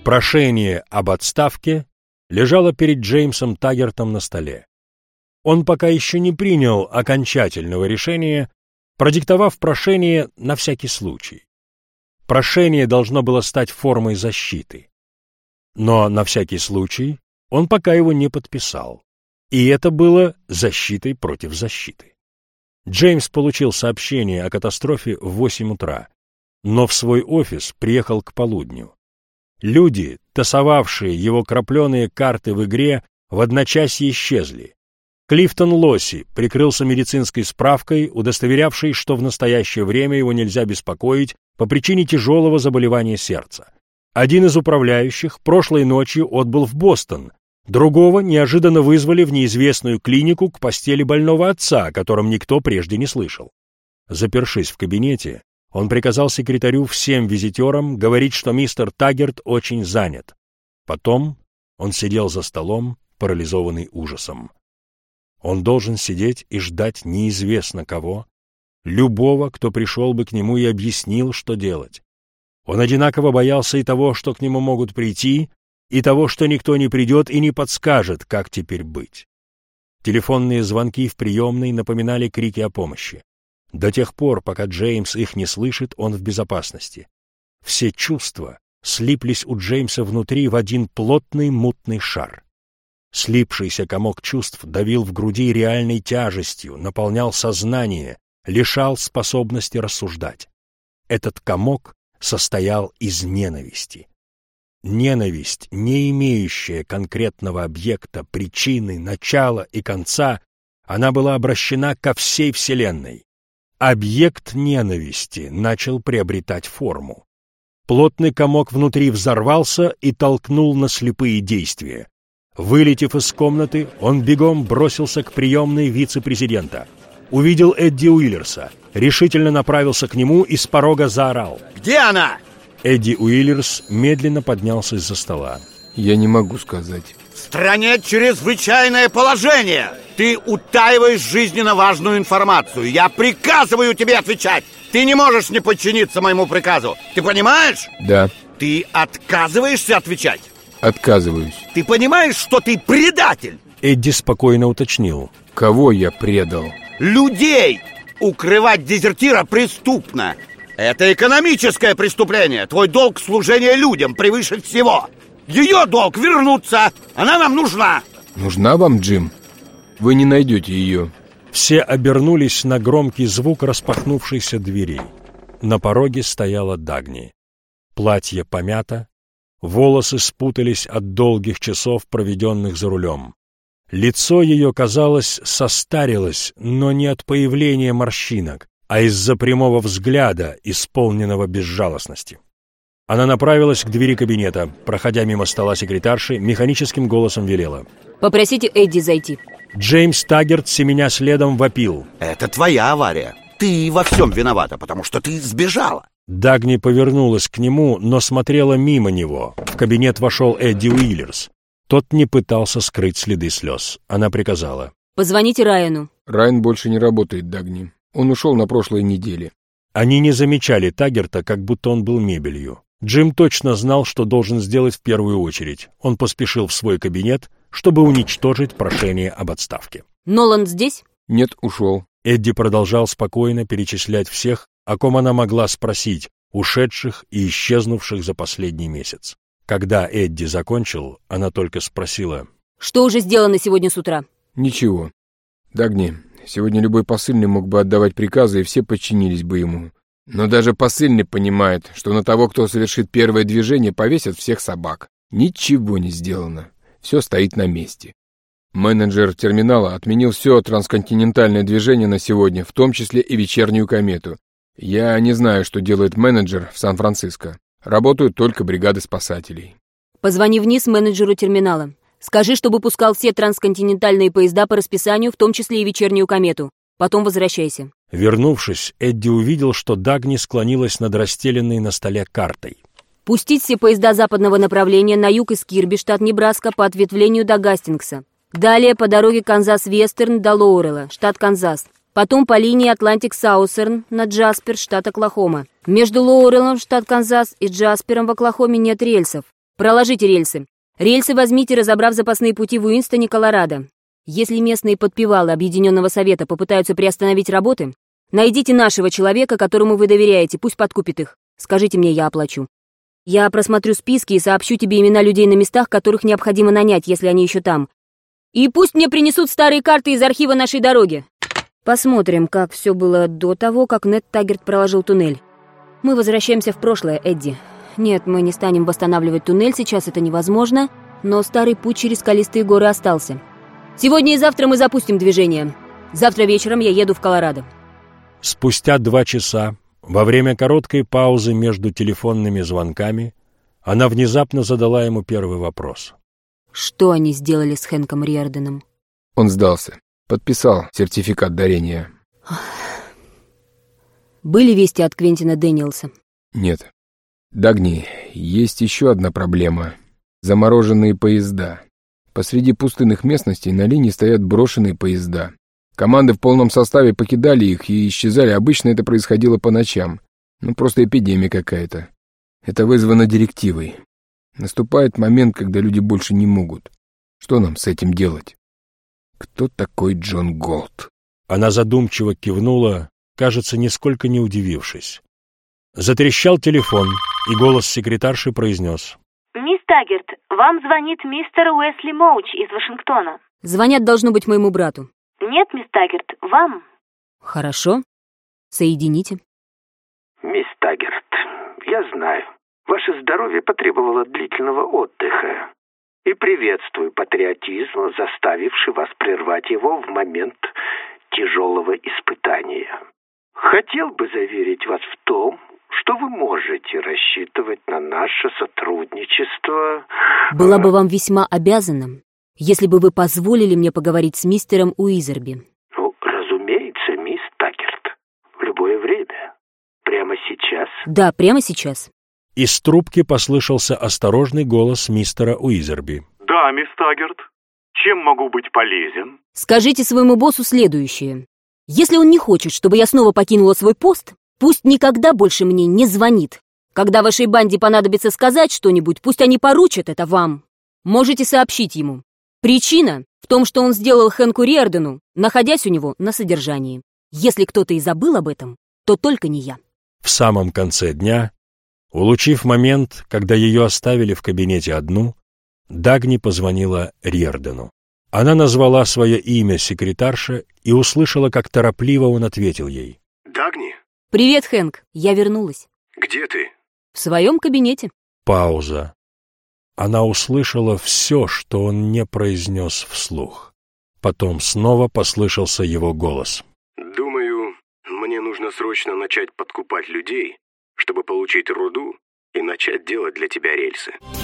Прошение об отставке лежало перед Джеймсом Таггертом на столе. Он пока еще не принял окончательного решения, продиктовав прошение на всякий случай. Прошение должно было стать формой защиты. Но на всякий случай он пока его не подписал. И это было защитой против защиты. Джеймс получил сообщение о катастрофе в 8 утра, но в свой офис приехал к полудню. Люди, тасовавшие его крапленые карты в игре, в одночасье исчезли. Клифтон Лосси прикрылся медицинской справкой, удостоверявшей, что в настоящее время его нельзя беспокоить по причине тяжелого заболевания сердца. Один из управляющих прошлой ночью отбыл в Бостон, другого неожиданно вызвали в неизвестную клинику к постели больного отца, о котором никто прежде не слышал. Запершись в кабинете, он приказал секретарю всем визитерам говорить, что мистер Таггерт очень занят. Потом он сидел за столом, парализованный ужасом. Он должен сидеть и ждать неизвестно кого, любого, кто пришел бы к нему и объяснил, что делать. Он одинаково боялся и того, что к нему могут прийти, и того, что никто не придет и не подскажет, как теперь быть. Телефонные звонки в приемной напоминали крики о помощи. До тех пор, пока Джеймс их не слышит, он в безопасности. Все чувства слиплись у Джеймса внутри в один плотный мутный шар. Слипшийся комок чувств давил в груди реальной тяжестью, наполнял сознание, лишал способности рассуждать. Этот комок состоял из ненависти. Ненависть, не имеющая конкретного объекта, причины, начала и конца, она была обращена ко всей Вселенной. Объект ненависти начал приобретать форму. Плотный комок внутри взорвался и толкнул на слепые действия. Вылетев из комнаты, он бегом бросился к приемной вице-президента. Увидел Эдди Уиллерса, решительно направился к нему и с порога заорал: «Где она?» Эдди Уиллерс медленно поднялся из-за стола. Я не могу сказать. В стране чрезвычайное положение. Ты утаиваешь жизненно важную информацию. Я приказываю тебе отвечать. Ты не можешь не подчиниться моему приказу. Ты понимаешь? Да. Ты отказываешься отвечать? Отказываюсь. Ты понимаешь, что ты предатель? Эдди спокойно уточнил: Кого я предал? Людей! Укрывать дезертира преступно. Это экономическое преступление. Твой долг служения людям превыше всего. Ее долг вернуться. Она нам нужна. Нужна вам, Джим? Вы не найдете ее. Все обернулись на громкий звук распахнувшейся двери. На пороге стояла Дагни. Платье помято, волосы спутались от долгих часов, проведенных за рулем. Лицо ее, казалось, состарилось, но не от появления морщинок, а из-за прямого взгляда, исполненного безжалостности. Она направилась к двери кабинета, проходя мимо стола секретарши, механическим голосом велела: «Попросите Эдди зайти». Джеймс Таггерт, семеня следом, вопил: Это твоя авария. Ты во всем виновата, потому что ты сбежала. Дагни повернулась к нему, но смотрела мимо него. В кабинет вошел Эдди Уиллерс. Тот не пытался скрыть следы слез. Она приказала: «Позвоните Райану». Райан больше не работает, Дагни. Он ушел на прошлой неделе. Они не замечали Таггерта, как будто он был мебелью. Джим точно знал, что должен сделать в первую очередь. Он поспешил в свой кабинет, чтобы уничтожить прошение об отставке. «Ноланд здесь?» Нет, ушел. Эдди продолжал спокойно перечислять всех, о ком она могла спросить, ушедших и исчезнувших за последний месяц. Когда Эдди закончил, она только спросила: «Что уже сделано сегодня с утра?» Ничего. Дагни, сегодня любой посыльный мог бы отдавать приказы, и все подчинились бы ему. Но даже посыльный понимает, что на того, кто совершит первое движение, повесят всех собак. Ничего не сделано. Все стоит на месте. Менеджер терминала отменил все трансконтинентальное движение на сегодня, в том числе и вечернюю комету. Я не знаю, что делает менеджер в Сан-Франциско. Работают только бригады спасателей. «Позвони вниз менеджеру терминала. Скажи, чтобы пускал все трансконтинентальные поезда по расписанию, в том числе и вечернюю комету. Потом возвращайся». Вернувшись, Эдди увидел, что Дагни склонилась над расстеленной на столе картой. «Пустить все поезда западного направления на юг из Кирби, штат Небраска, по ответвлению до Гастингса. Далее по дороге Канзас-Вестерн до Лоурелла, штат Канзас. Потом по линии Атлантик-Саусерн на Джаспер, штат Оклахома. Между Лоуреллом, штат Канзас, и Джаспером в Оклахоме нет рельсов. Проложите рельсы. Рельсы возьмите, разобрав запасные пути в Уинстоне, Колорадо. Если местные подпевалы Объединенного Совета попытаются приостановить работы, найдите нашего человека, которому вы доверяете, пусть подкупит их. Скажите мне, я оплачу. Я просмотрю списки и сообщу тебе имена людей на местах, которых необходимо нанять, если они еще там. И пусть мне принесут старые карты из архива нашей дороги. Посмотрим, как все было до того, как Нед Таггерт проложил туннель. Мы возвращаемся в прошлое, Эдди. Нет, мы не станем восстанавливать туннель, сейчас это невозможно, но старый путь через скалистые горы остался. Сегодня и завтра мы запустим движение. Завтра вечером я еду в Колорадо. Спустя 2 часа, во время короткой паузы между телефонными звонками, она внезапно задала ему первый вопрос. Что они сделали с Хэнком Риорданом? Он сдался. Подписал сертификат дарения. Были вести от Квентина Дэниелса? Нет. Дагни, есть еще одна проблема. Замороженные поезда. Посреди пустынных местностей на линии стоят брошенные поезда. Команды в полном составе покидали их и исчезали. Обычно это происходило по ночам. Просто эпидемия какая-то. Это вызвано директивой. Наступает момент, когда люди больше не могут. Что нам с этим делать? Кто такой Джон Голд? Она задумчиво кивнула, кажется, нисколько не удивившись. Затрещал телефон, и голос секретарши произнес. «Мисс Таггерт, вам звонит мистер Уэсли Моуч из Вашингтона». Звонят, должно быть, моему брату. «Нет, мисс Таггерт, вам». Хорошо. Соедините. Мисс Таггерт, я знаю, ваше здоровье потребовало длительного отдыха. И приветствую патриотизм, заставивший вас прервать его в момент тяжелого испытания. Хотел бы заверить вас в том, что вы можете рассчитывать на наше сотрудничество. Была бы вам весьма обязана, если бы вы позволили мне поговорить с мистером Уизерби. Разумеется, мисс Таггерт. В любое время. Прямо сейчас? Да, прямо сейчас. Из трубки послышался осторожный голос мистера Уизерби. Да, мисс Таггерт. Чем могу быть полезен? Скажите своему боссу следующее. Если он не хочет, чтобы я снова покинула свой пост, пусть никогда больше мне не звонит. Когда вашей банде понадобится сказать что-нибудь, пусть они поручат это вам. Можете сообщить ему. Причина в том, что он сделал Хэнку Риордану, находясь у него на содержании. Если кто-то и забыл об этом, то только не я. В самом конце дня, улучив момент, когда ее оставили в кабинете одну, Дагни позвонила Риордану. Она назвала свое имя секретарше и услышала, как торопливо он ответил ей. Дагни? «Привет, Хэнк, я вернулась». Где ты? «В своем кабинете». Пауза. Она услышала все, что он не произнес вслух. Потом снова послышался его голос. Думаю, мне нужно срочно начать подкупать людей, чтобы получить руду и начать делать для тебя рельсы.